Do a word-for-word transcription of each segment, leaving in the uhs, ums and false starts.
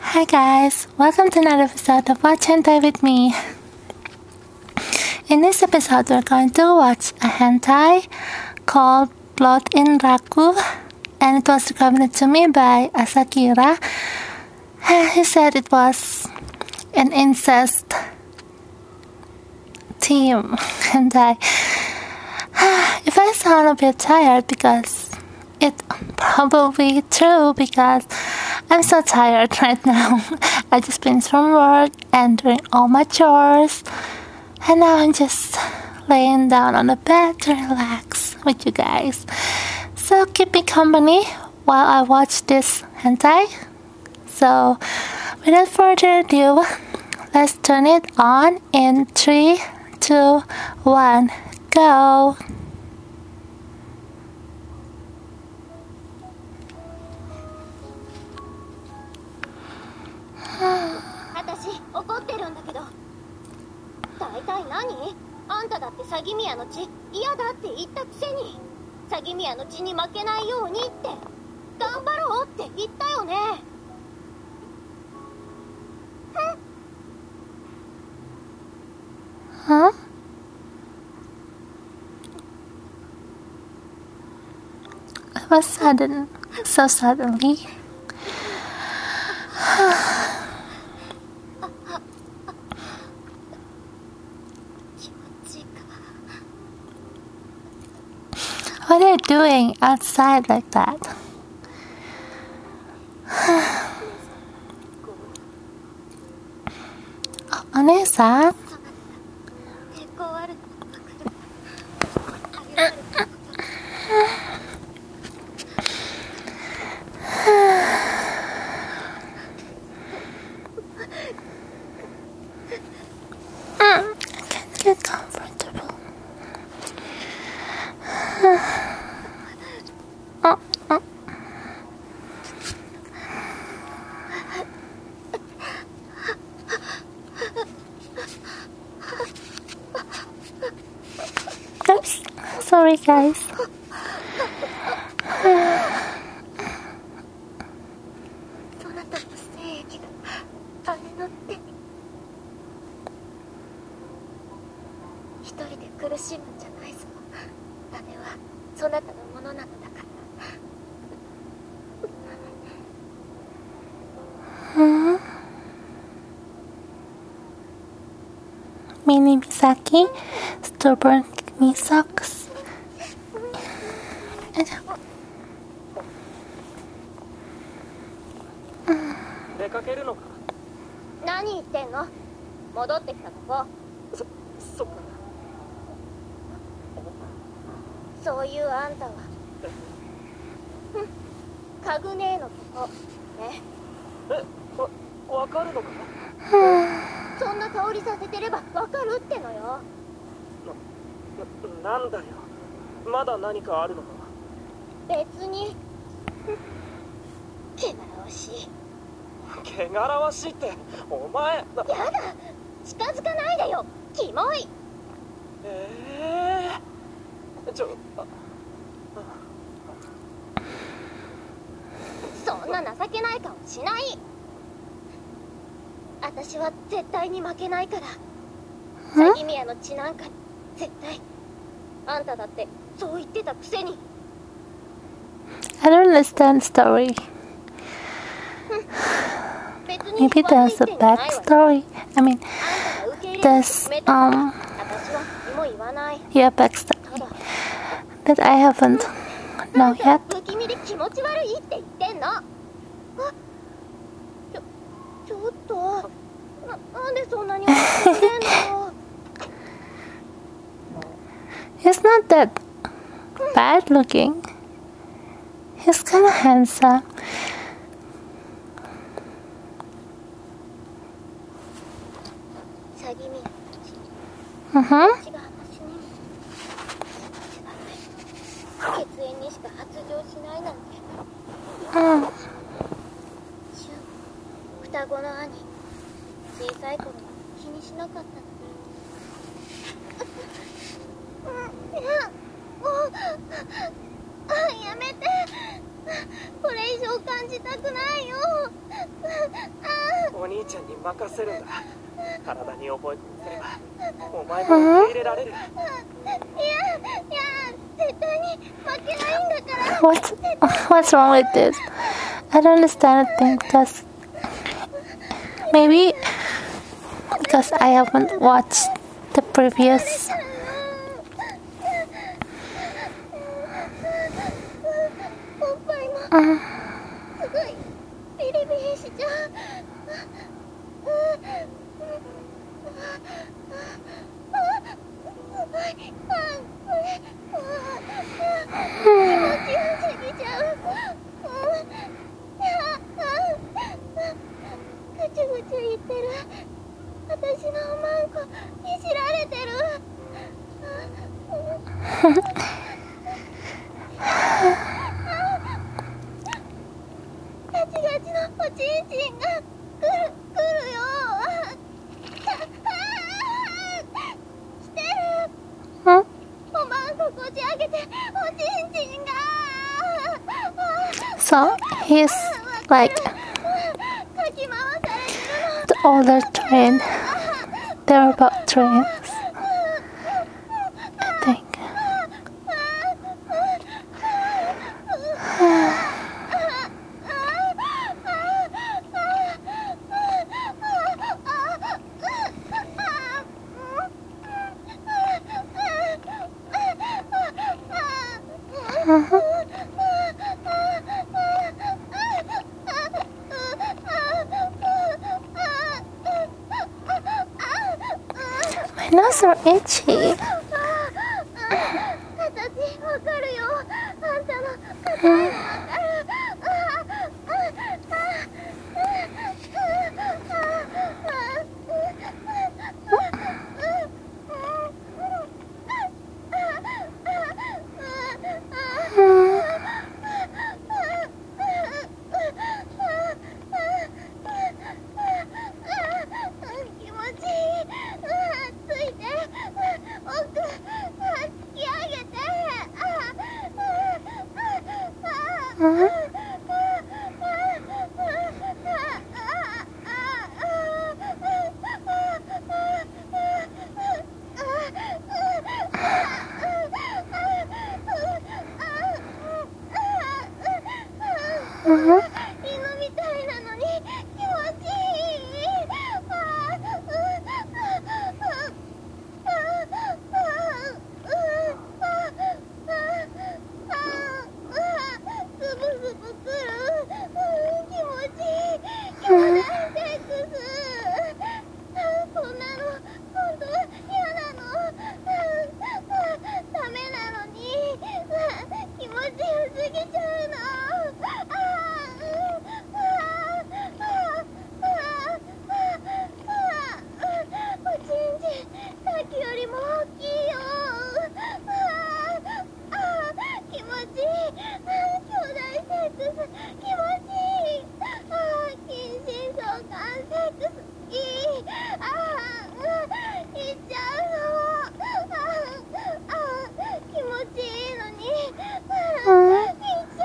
Hi guys, welcome to another episode of Watch Hentai with me. In this episode, we're going to watch a hentai called Blood in Raku, and it was recommended to me by Asakira. He said it was an incest theme hentai. If I sound a bit tired, because it's probably true, because I'm so tired right now. I just finished from work and doing all my chores, and now I'm just laying down on the bed to relax with you guys. So keep me company while I watch this hentai. So without further ado, let's turn it on in three, two, one, go! 私怒ってるんだけど、大体何？あんただって詐欺宮の血嫌だって言ったくせに、詐欺宮の血に負けないようにって頑張ろうって言ったよね。 Huh? It was sudden, so suddenly. What are you doing outside like that? Oh, Anessa? I can't get comfortable. Oh, oh. Oops, sorry guys. そなたの精液があれの手に。一人で苦しむんじゃないぞ。あれはそなたのものなのだから。 Hmm? Mini Misaki, stubborn me socks. 出かけるのか？ 何言ってんの？戻ってきたとこ。 そ、そっか。 そういうあんたはかぐねえのとこね。 え、わ、わかるのか？ そんな香りさせてればわかるってのよ。 な、なんだよ。まだ何かあるのか？ 別に。汚らわしい。 汚らわしいって、お前。やだ、 近づかないでよ、キモい。 ええー、ちょ、あ、 そんな情けない顔しない。私は絶対に負けないから。詐欺宮の血なんか絶対。あんただってそう言ってたくせに。 I don't understand story. Maybe there's a backstory. I mean, there's um yeah backstory that I haven't know yet. 不気味で気持ち悪いって言ってんの。あ、ちょ、ちょっとな、なんでそんなに怒ってんの？ He's not that bad looking. He's kind of handsome. Uh-huh. 血縁にしか発情しないなんて。 うん。 双子の兄、小さい頃は気にしなかったのに。もう、あ、やめて。これ以上感じたくないよ。あちゃんに任せるんだ。体に覚え込ませればお前も受け入れられる。 いやいや絶対に負けないんだから。 What's, what's wrong with this? I don't understand a thing because maybe because I haven't watched the previous. おっぱいもすごいビリビリしちゃう。ぐちゅぐちゅ言ってる。私のおまんこいじられてる。ガチガチのおちんちんがくるくるよ。来てる。 Huh? おまんここじ上げておちんちんが。 So he's like かき回されてるの。 the older twin. They're about twins, I think. My nose are itchy. 形わかるよ。あんたの形わかる。気持ちいい。ついて奥引き上げて。犬みたいなのに気持ちいい。ズブズブくる。気持ちいい。兄弟セックス。こんなの本当嫌なの。ダメなのに気持ちよすぎちゃうの。おちんちんさっきよりも大きいよ。気持ちいい。兄弟セックス気持ちいい。近親相関セックスいい。いっちゃうの。気持ちいいのにいっちゃ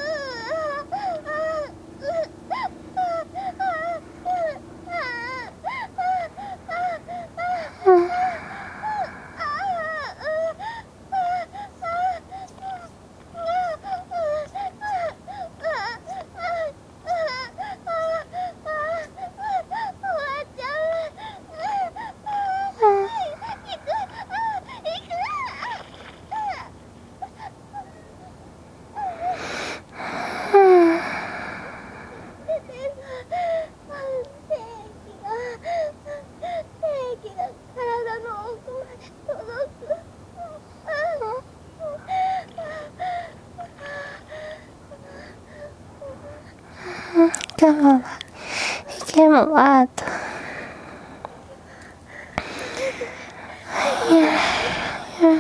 Came a lot. He came a lot. Yeah, yeah.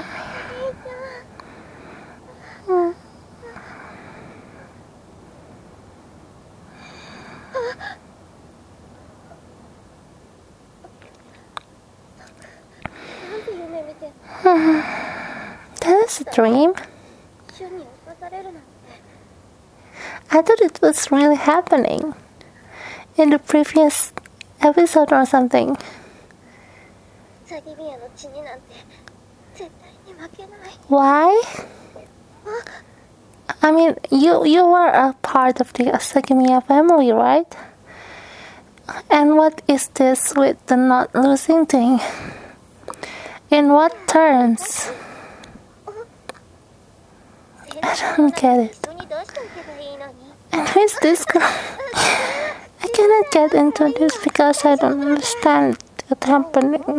Mm. That is a dream. I thought it was really happening. In the previous episode or something. サギミヤの血になんて絶対に負けない。 Why? I mean, you you were a part of the Asagimiya family, right? And what is this with the not losing thing? In what terms? I don't get it. 一緒に出しておけばいいのに。 And who is this girl? I cannot get into this because I don't understand what's happening.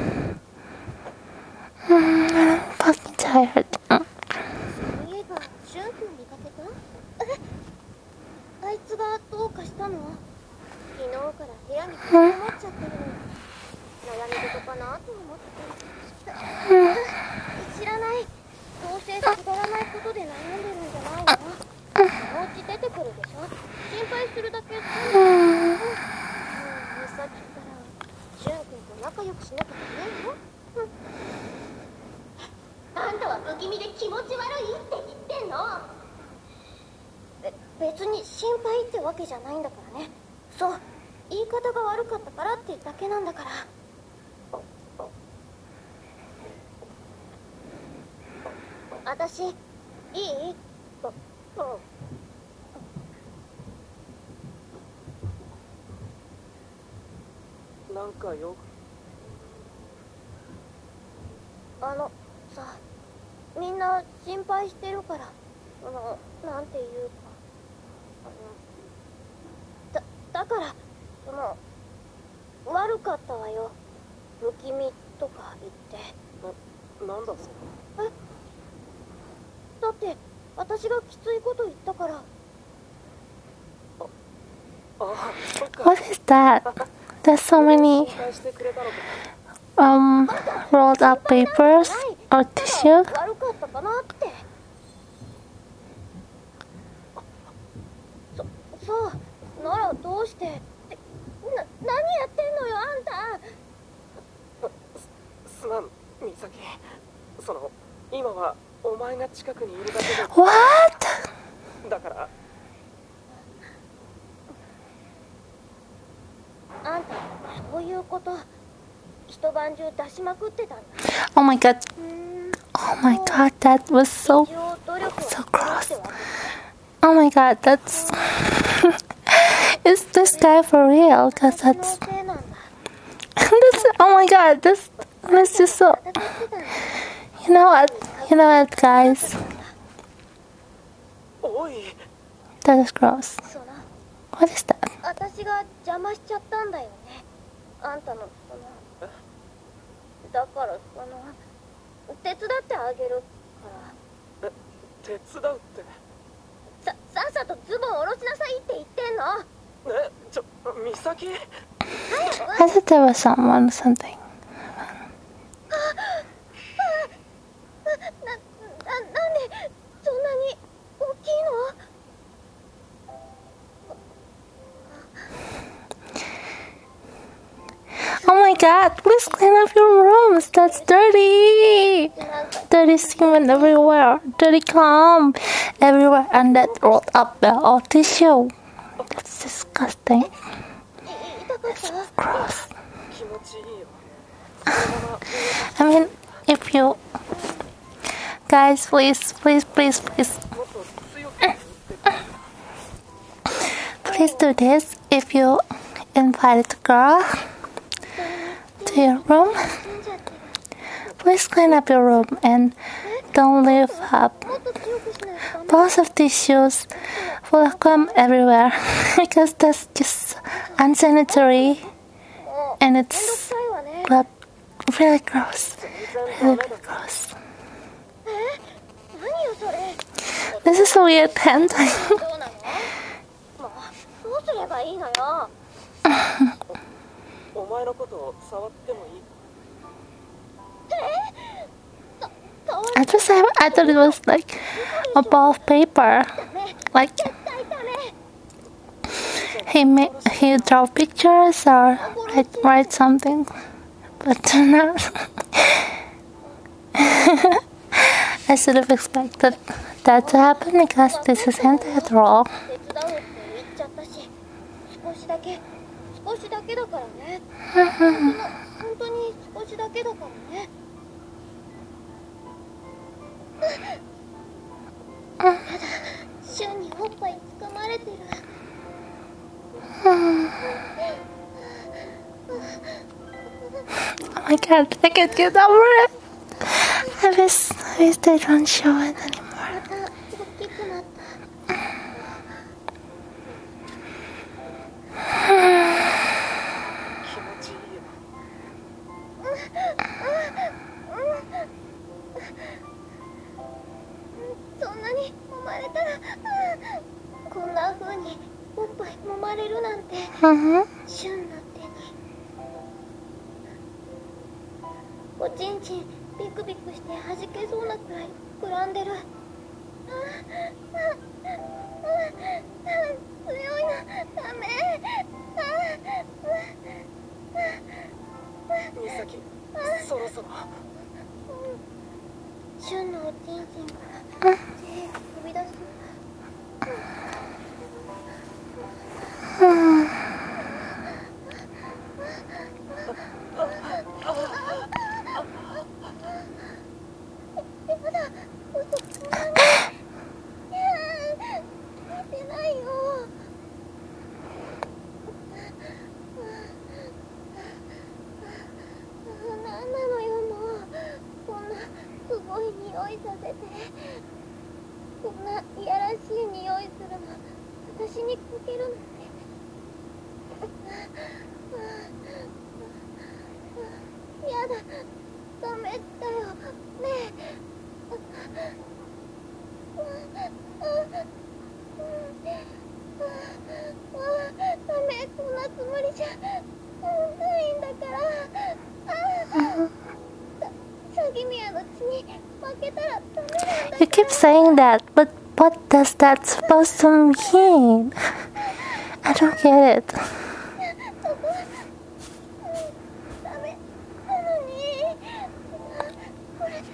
Mm, I'm fucking tired. そういえばジュン君見かけた？え、あいつがどうかしたの？昨日から部屋に閉じこもっちゃってるの。悩み事かなと思って。知らない。どうせくだらないことで悩んでるんじゃないの？そのうち出てくるでしょ。心配するだけ。うん、さっきからジュン君と仲良くしなきゃダメよ。あんたは不気味で気持ち悪いって言ってんの。べ別に心配ってわけじゃないんだからね。そう、言い方が悪かったからってだけなんだから。私いい？あ、あなんかよあのさ、みんな心配してるから、あの、なんていうか、あの、だ、だから、その、悪かったわよ。不気味とか言って。 な、なんだそれ。 え？だって、私がきついこと言ったから。 あ、あ、そっか。 What is that? There's so many um rolled up papers or tissue. 悪かったかなって。そ、そう、ならどうして。ってな、何やってんのよ、あんた。 す、すまん、美咲。その、今はお前が近くにいるだけで。 What? だから。 あんた、そういうこと、一晩中出しまくってたんだ。 Oh my god. うーん、 Oh my god, that was so 一応努力を so して gross. わけ。 Oh my god, that's is this guy for real? Cause 私の that's せいなんだ。 that's oh my god, this this is so. 戦ってたんだ。 You know what? You know what, guys? おい。 That is gross. そうな。 What is that? 私が邪魔しちゃったんだよね。あんたのその。だからその手伝ってあげるから。 え、手伝うって。 さ、さっさとズボン下ろしなさいって言ってんの。 え、ちょ、美咲。 I thought there was someone or something. な、な、なんでそんなに大きいの？ Oh my god, please clean up your rooms. That's dirty. Dirty semen everywhere. Dirty cum everywhere. And that rolled up the old tissue. That's disgusting. 痛かった？ Gross. 気持ちいいよ。 I mean, if you... Guys, please, please, please, please. もっと強く言って。 Please do this if you invite a girl to your room. Please clean up your room and don't leave up もっと強くしないとダメ。 balls of tissues full of cum everywhere because that's just unsanitary もう and めんどく it's さいわね。 gro- really gross. 全然 Really ダメだ。 gross. え？何よそれ。 This is a weird hentai. どうなの？もうどうすればいいのよ。 お前のことを触ってもいい？ か、かわいい。 At first, I, I thought it was like a ball of paper. ダメ。 Like 絶対ダメ。 he made, he draw pictures or write, write something, but not. I should have expected that to happen because this is hentai after all. 手伝うって言っちゃったし、少しだけ少しだけだからね。本当の本当に少しだけだからね。ただシュンにおっぱいつかまれてる。 Oh my god, I can't get over it. I wish, I wish they don't show it anymore. また大きくなった。 気持ちいいよ。 そんなに揉まれたら、こんな風におっぱい揉まれるなんて、 Mm-hmm. シュンの手におちんちんビクビクして弾けそうなくらい膨らんでる。強いな、ダメ。 美咲、そろそろ。 シュンのおちんちんから手飛び出す。やだ、嘘つかない。見てないよ。なんなのよ、もう。こんなすごい匂いさせて。こんないやらしい匂いするの私にかけるなんて。やだ、ダメだよねえ。ダメ、こんなつもりじゃないんだから。詐欺宮の血に負けたらダメなんだ。 You keep saying that, but what does that supposed to mean? I don't get it. ダメなのに。これ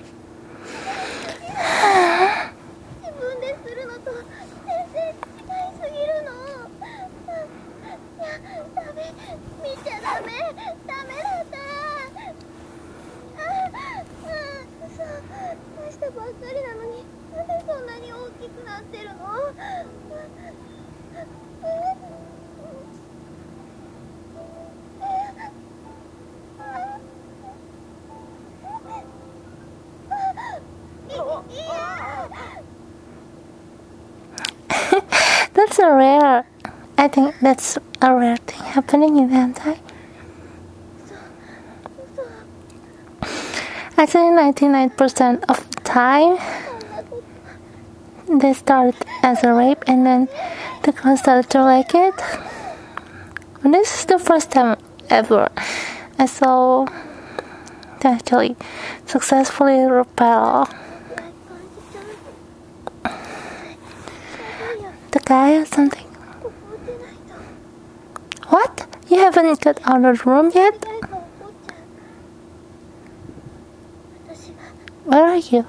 自分でするのと全然違いすぎるの。いや、ダメ、見ちゃダメ、ダメだった。嘘、出したばっかりなのになんでそんなに大きくなってるの。 That's a rare. I think that's a rare thing happening in hentai. Actually, ninety-nine percent of the time, they start as a rape and then the girl started to like it. And this is the first time ever I saw they actually successfully repel the guy or something. What? You haven't got out of the room yet? Where are you?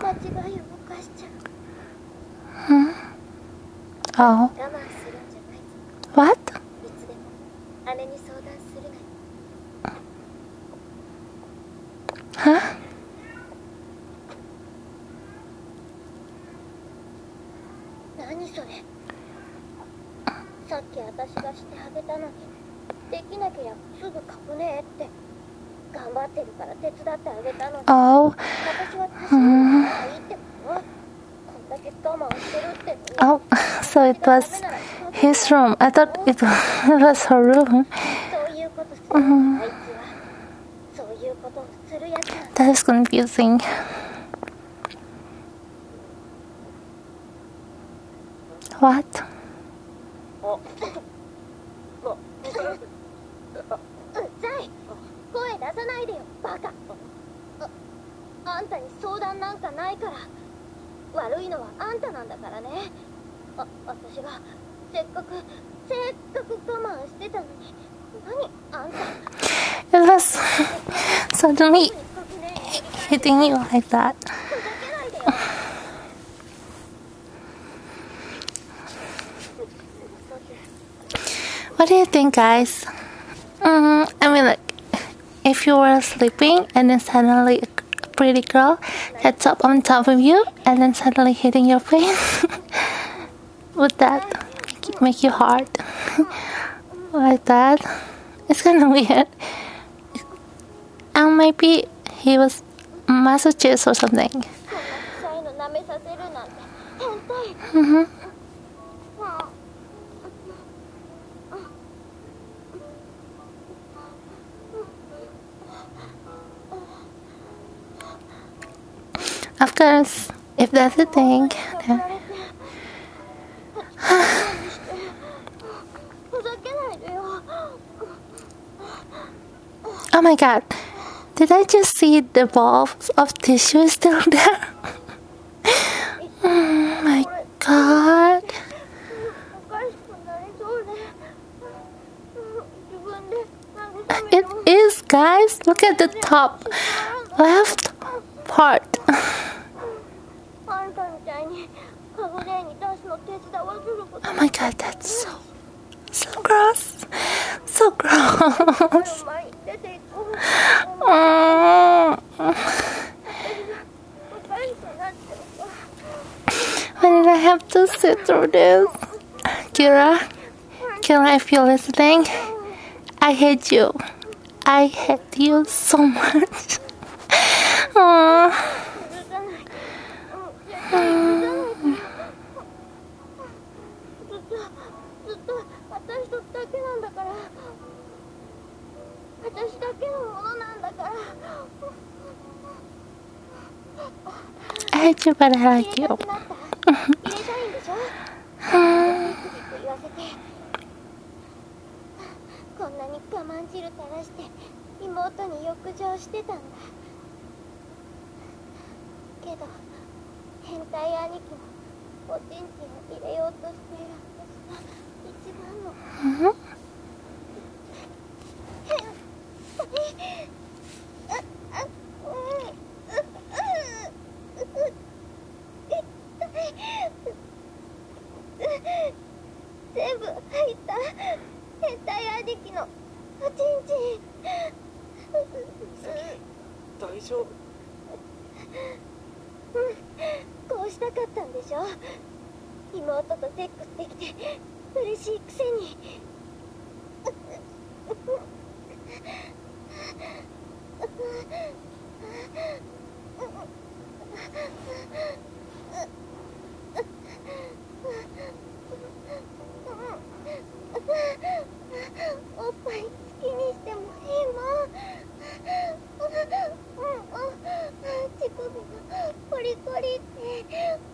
Hmm? Oh. What? Huh? 何それ。さっき私がしてあげたのにできなけりゃすぐ書くねって頑張ってるから手伝ってあげたのに。 Oh. 私は走るのがいいってこと？こんだけ我慢してるってのに。 Oh, so it was his room. I thought it was her room. そういうことする、あいつはそういうことをするやつなんだ。 That is confusing. What? あ、あ、 うざい。声出さないでよ、バカ。あ、あんたに相談なんかないから。悪いのはあんたなんだからね。あ、私がせっかくせっかく我慢してたのに何あんた。 It was suddenly hitting you like that. ふざけないでよ。 What do you think, guys? Mm, I mean, like, if you were sleeping and then suddenly a pretty girl gets up on top of you and then suddenly hitting your face, would that make, make you hard? Like that? It's kind of weird. And maybe he was masochist or something. こんな臭いの舐めさせるなんて変態。 Mm-hmm. Of course, if that's the thing, then... ふざけないでよ。 Oh my god, did I just see the balls of tissue still there? Oh my god. おかしくなりそうで。自分で慰め It is, guys. Look at the top left part. あんたみたいにカゴレーに出すの手伝わせること Oh my god, that's so, so gross. So gross. 前に出ていこう。 Mm. おかしくなってるから。 Why did I have to sit through this? Kira, Kira, if you're listening, I hate you. I hate you so much. Aww. 許さない。絶対許さないから。ずっとずっと私とだけなんだから。私だけのものなんだから。 I hate you, but I like you. 入れたくなった。入れたいんでしょ。ビクビク言わせて。こんなに我慢汁垂らして妹に浴場してたんだ。けど変態兄貴のおちんちんを入れようとしている私が一番の Mhm. 変態。ああうんううう全部入った変態兄貴のおちんちん。 大丈夫？ こうしたかったんでしょ。妹とセックスできて嬉しいくせに。おっぱい好きにしてもいいもん。乳首がコリコリって。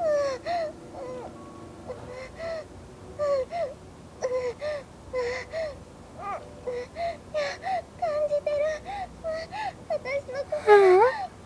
感じてる。私の心。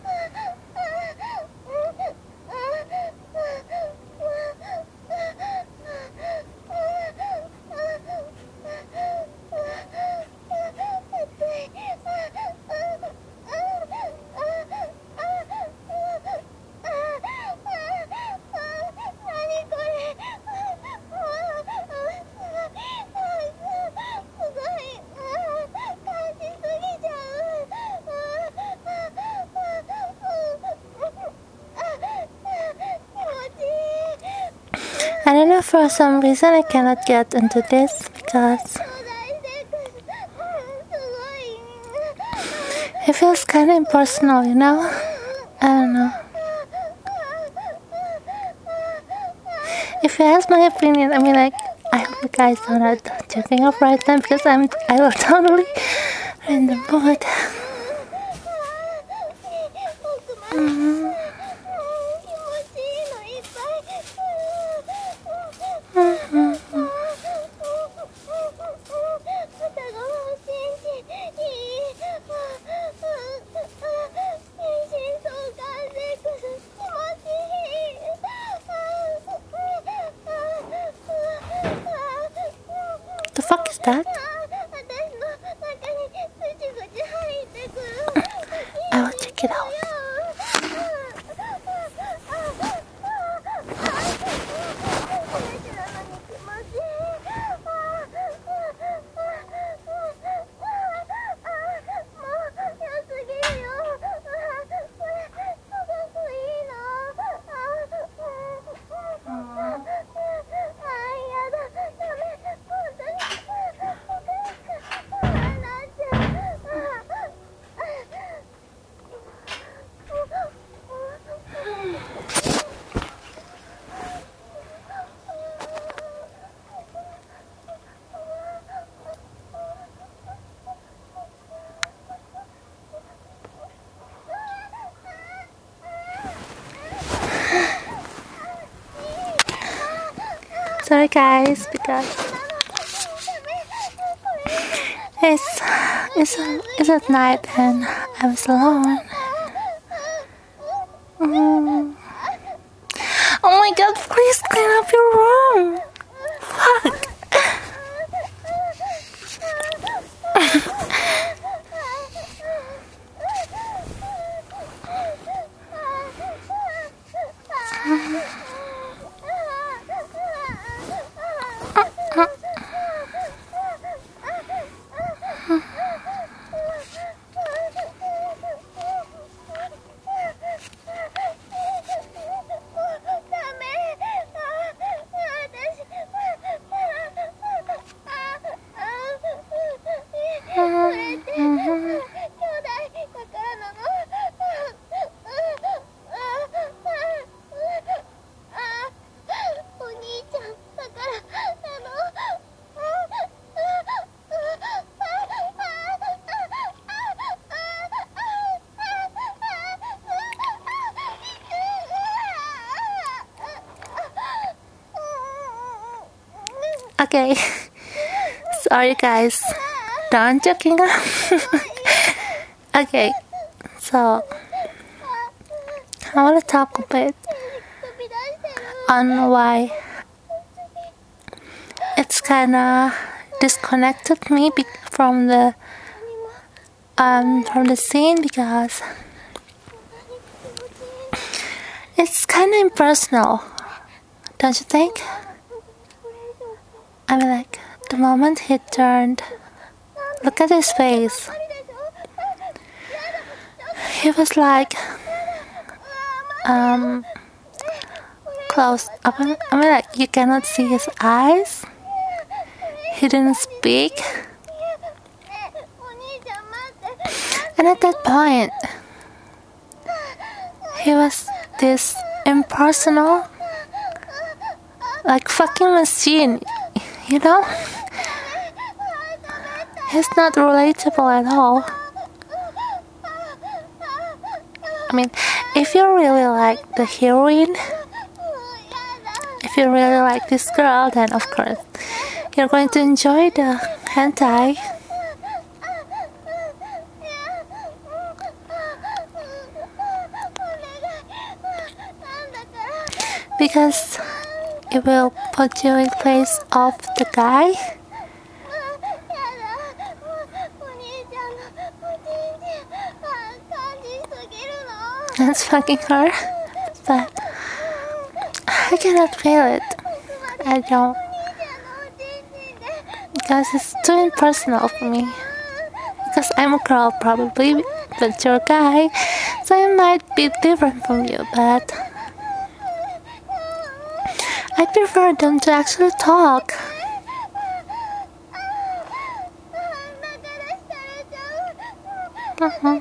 I don't know, for some reason I cannot get into this because it feels kind of impersonal, you know? I don't know. If you ask my opinion, I mean, like, I hope you guys are not jerking off right now because I'm, I was totally in the mood. Mm-hmm. The fuck is that? I will check it out. Sorry guys, because it's it's it's at night and I was alone. Mm. Oh my god, please clean up your room. Fuck. Okay, sorry guys, don't joking. Okay, so I want to talk a bit on why it's kind of disconnected me be- from the um from the scene, because it's kind of impersonal, don't you think? I mean, like, the moment he turned, look at his face. He was like, um, closed up. I mean, like, you cannot see his eyes. He didn't speak. And at that point, he was this impersonal, like, fucking machine. You know? He's not relatable at all. I mean, if you really like the heroine, if you really like this girl, then of course you're going to enjoy the hentai. Because it will put you in place of the guy. That's fucking her. But I cannot feel it. I don't. Because it's too impersonal for me. Because I'm a girl probably, but you're a guy. So it might be different from you, but I prefer them to actually talk. Uh-huh.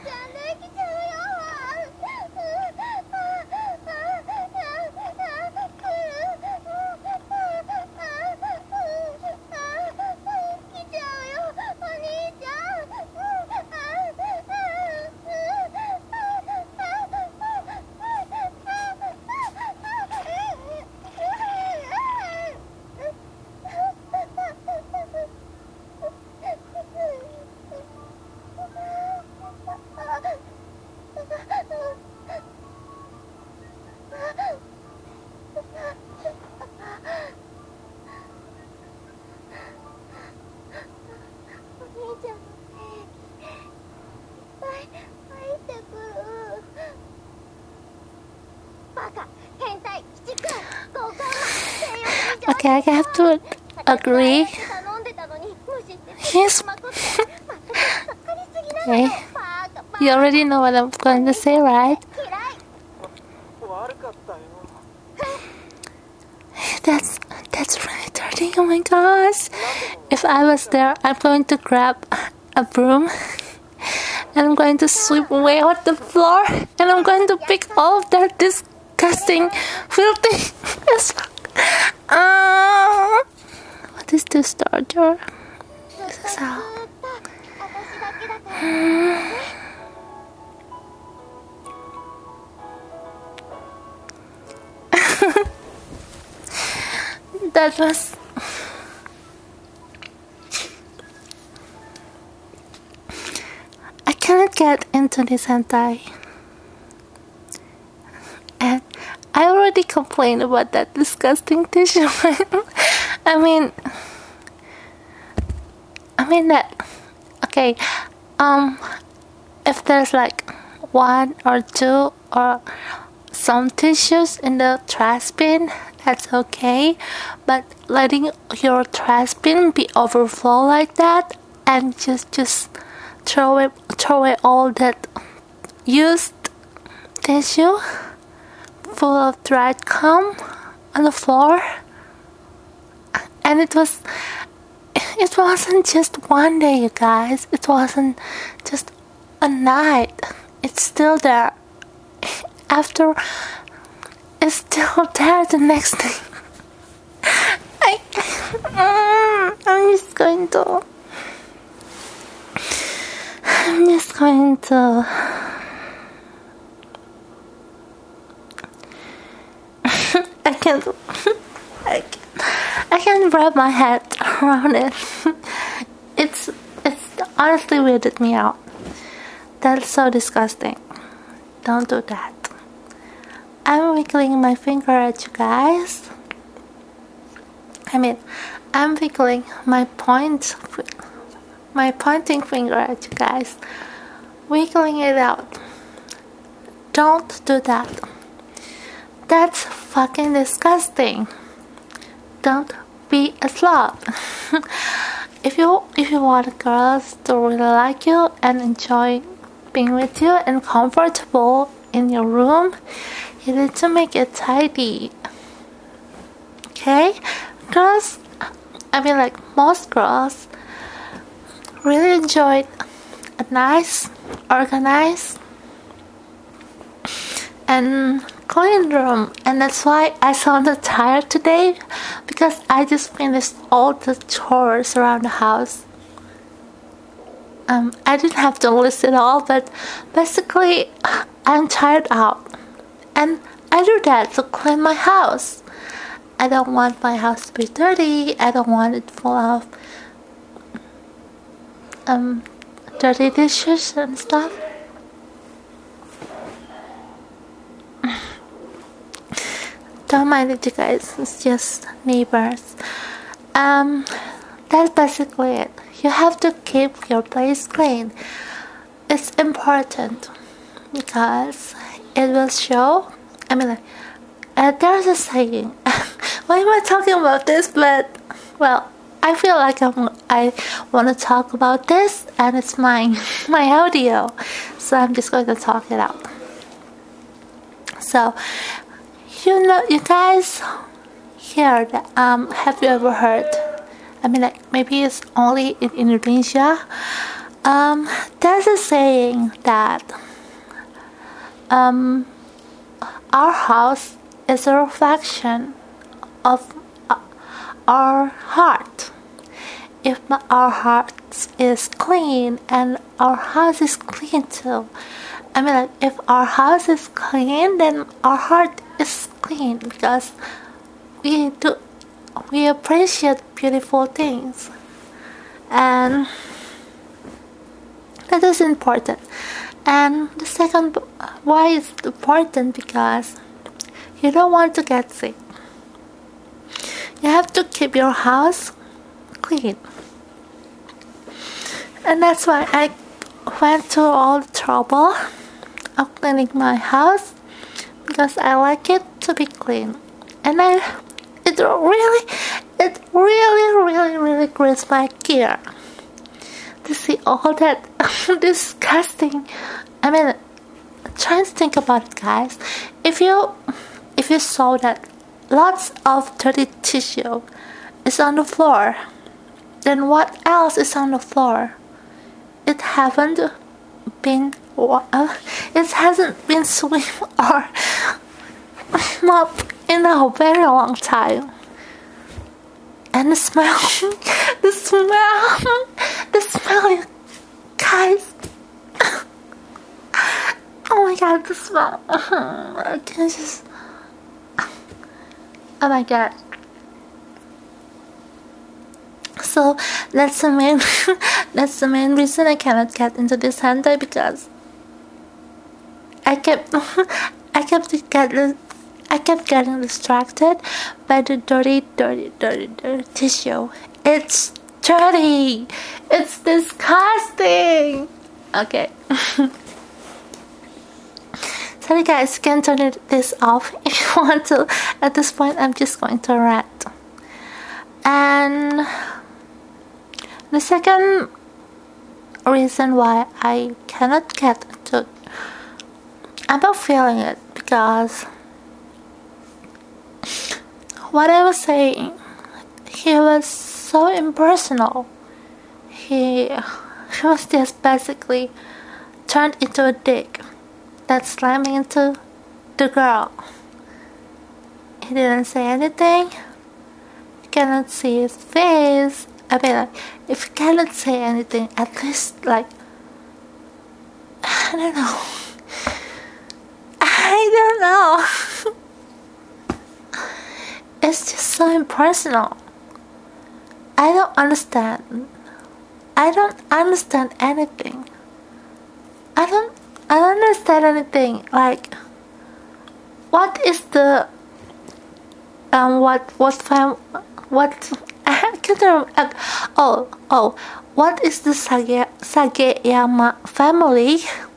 Okay, I have to agree. He's okay. You already know what I'm going to say, right? That's that's really dirty. Oh my gosh! If I was there, I'm going to grab a broom and I'm going to sweep away out the floor, and I'm going to pick all of their disgusting, filthy as fuck. Uh, what is this torture? This is how. that was. I cannot get into this hentai. And I already complained about that disgusting tissue. I mean, I mean that. Okay, um, if there's like one or two or some tissues in the trash bin, that's okay. But letting your trash bin be overflow like that and just just throw it throw away all that used tissue full of dried cum on the floor, and it was it wasn't just one day, you guys. It wasn't just a night. It's still there. After, it's still there the next day. I, I'm just going to. I'm just going to. I can't. I can't. I can't wrap my head around it. It's it's honestly weirded me out. That's so disgusting. Don't do that. I'm wiggling my finger at you guys. I mean, I'm wiggling my point, my pointing finger at you guys. Wiggling it out. Don't do that. That's fucking disgusting. Don't be a slob. if you if you want girls to really like you and enjoy being with you and comfortable in your room, you need to make it tidy. Okay? Girls, I mean like most girls really enjoy a nice, organized and clean room, and that's why I sounded tired today, because I just finished all the chores around the house. Um, I didn't have to list it all, but basically I'm tired out, and I do that to clean my house. I don't want my house to be dirty. I don't want it full of um dirty dishes and stuff. Don't mind it, you guys. It's just neighbors. Um, that's basically it. You have to keep your place clean. It's important because it will show. I mean, like, uh, there's a saying. Why am I talking about this? But well, I feel like I'm. I want to talk about this, and it's my my audio, so I'm just going to talk it out. So. You know, you guys hear that, um, have you ever heard, I mean, like, maybe it's only in Indonesia, um, there's a saying that, um, our house is a reflection of uh, our heart. If our heart is clean and our house is clean too, I mean, like, if our house is clean, then our heart is clean, because we do we appreciate beautiful things, and that is important. And the second, why is it important? Because you don't want to get sick. You have to keep your house clean, and that's why I went through all the trouble of cleaning my house, because I like it to be clean. And I it really it really really really grinds my gear to see all that disgusting. I mean, try to think about it, guys. If you if you saw that lots of dirty tissue is on the floor, then what else is on the floor? It haven't been uh, it hasn't been swept or mopped in a very long time. And the smell, the smell, the smell, guys. Oh my god, the smell. I can just. Oh my god. So that's the main that's the main reason I cannot get into this hentai, because I kept I kept getting I kept getting distracted by the dirty, dirty, dirty, dirty tissue. It's dirty. It's disgusting. Okay. Sorry guys, you can turn it, this off if you want to. At this point, I'm just going to rant. And the second reason why I cannot get into, I'm not feeling it, because what I was saying, he was so impersonal. He, he was just basically turned into a dick that's slamming into the girl. He didn't say anything. You cannot see his face. I mean, like, if you cannot say anything, at least, like, I don't know. I don't know. It's just so impersonal. I don't understand. I don't understand anything. I don't I don't understand anything. Like, what is the um what what fam what I can't remember. Oh oh what is the Sage, Sageyama family?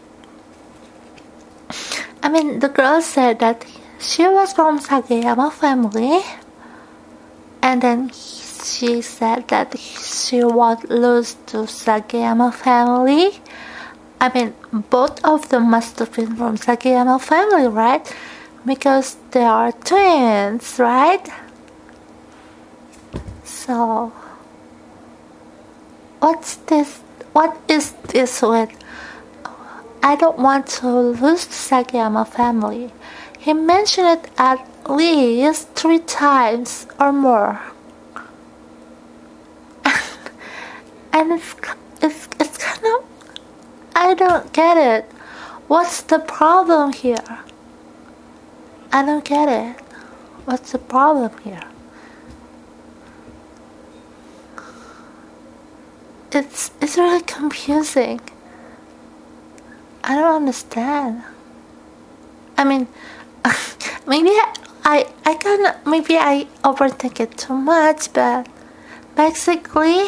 I mean, the girl said that she was from Sageyama family, and then she said that she won't lose to Sageyama family. I mean, both of them must have been from Sageyama family, right? Because they are twins, right? So, what's this? What is this with? I don't want to lose the Sageyama family. He mentioned it at least three times or more. And it's, it's, it's kind of, I don't get it. What's the problem here? I don't get it. What's the problem here? It's, it's really confusing. I don't understand. I mean, maybe I, I, I kind of, maybe I overthink it too much, but basically,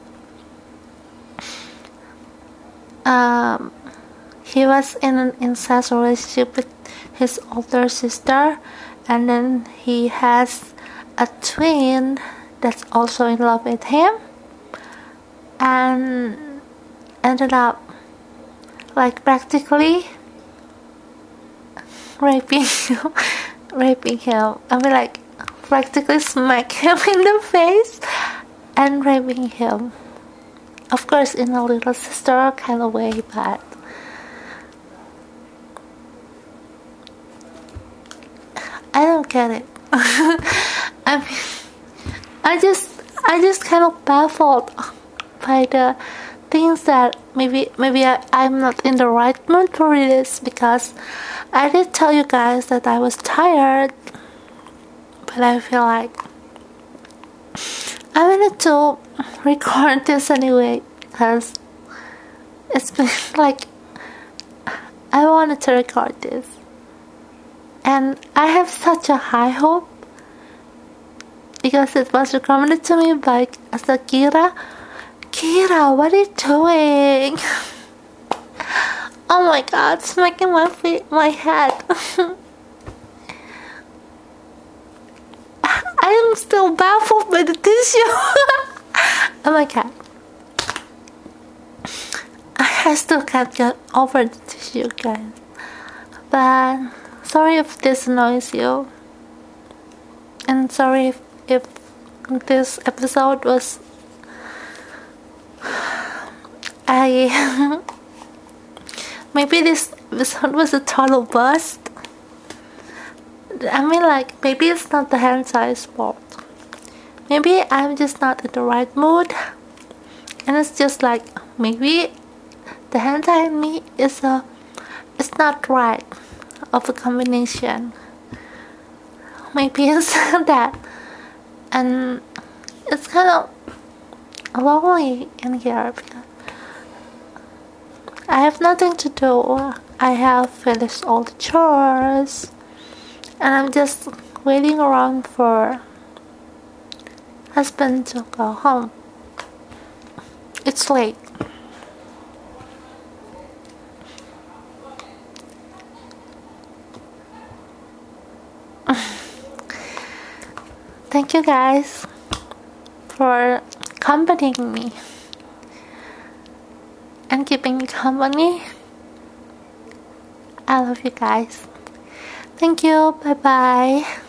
um, he was in an incest relationship with his older sister, and then he has a twin that's also in love with him, and ended up like practically raping him, raping him. I mean, like, practically smack him in the face and raping him. Of course, in a little sister kind of way, but I don't get it. I mean, I just, I just kind of baffled by the things that maybe, maybe I, I'm not in the right mood for this, because I did tell you guys that I was tired, but I feel like I wanted to record this anyway, because it's been like, I wanted to record this, and I have such a high hope, because it was recommended to me by Asakira. Kira, what are you doing? Oh my god, smacking my feet, my head. I am still baffled by the tissue. Oh my god. I still can't get over the tissue, guys. But sorry if this annoys you. And sorry if, if this episode was I maybe this episode was a total bust. I mean, like, maybe it's not the hentai's fault. Maybe I'm just not in the right mood, and it's just like, maybe the hentai in me is a it's not right of a combination. Maybe it's that, and it's kind of lonely in here because I have nothing to do. I have finished all the chores and I'm just waiting around for husband to go home. It's late. Thank you guys for accompanying me and keeping me company. I love you guys. Thank you. Bye bye.